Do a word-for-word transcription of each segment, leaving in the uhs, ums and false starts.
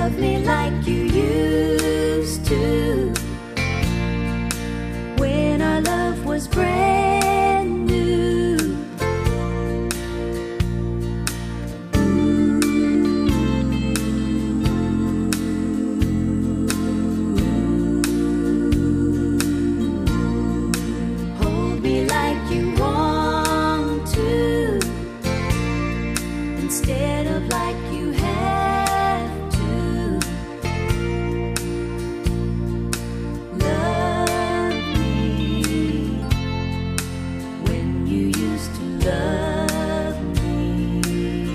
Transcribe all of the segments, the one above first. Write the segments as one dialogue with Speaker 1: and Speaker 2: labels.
Speaker 1: Love me like you used to, when our love was brand new. Hold me like you want to, instead of like you have to. Love me when you used to love me.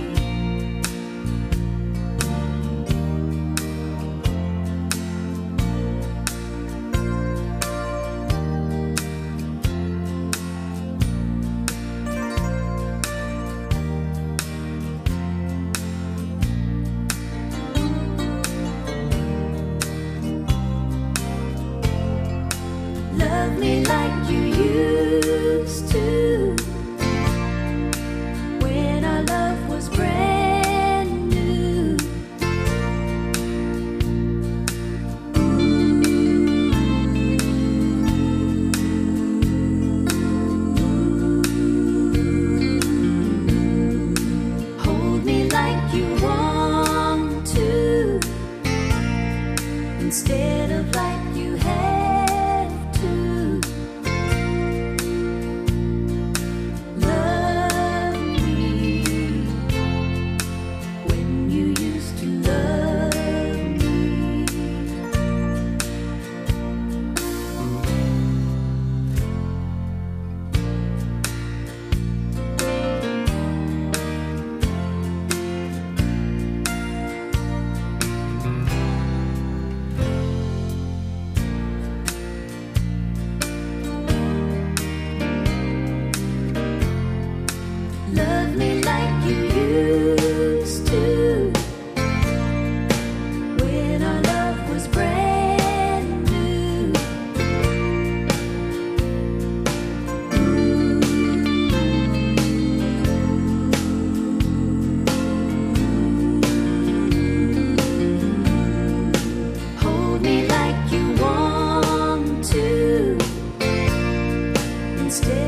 Speaker 1: Love me like you used to, when our love was brand new. Hold me like you want to, instead of like you have to. Love me when you used to love me. Love me like you used to, when our love was brand new. Hold me like you want to, instead